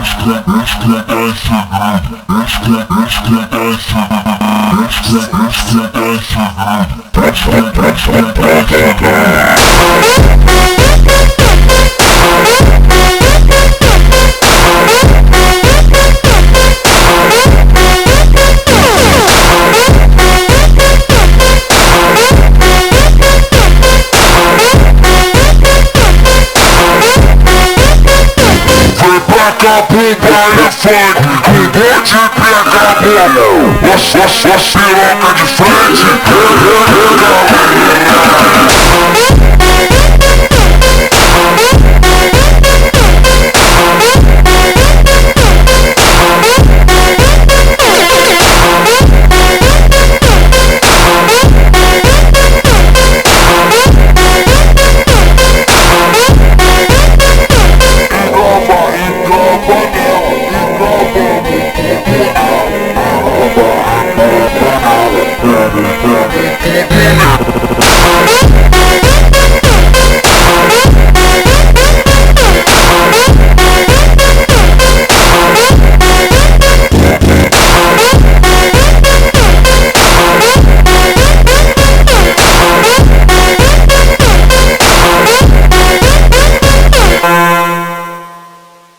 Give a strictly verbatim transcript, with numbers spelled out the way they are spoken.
Acabou o baile funk, com um monte de pega bolo. Nossa, nossa, piroca de frente, Yeah.